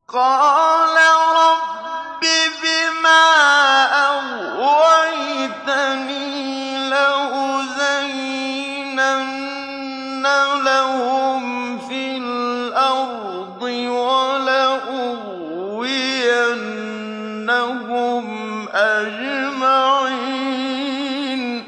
قَالَ رَبِّ بِمَا أَغْوَيْتَنِي لَأُزَيِّنَنَّ لَهُمْ فِي الْأَرْضِ وَلَأُغْوِيَنَّهُمْ أَجْمَعِينَ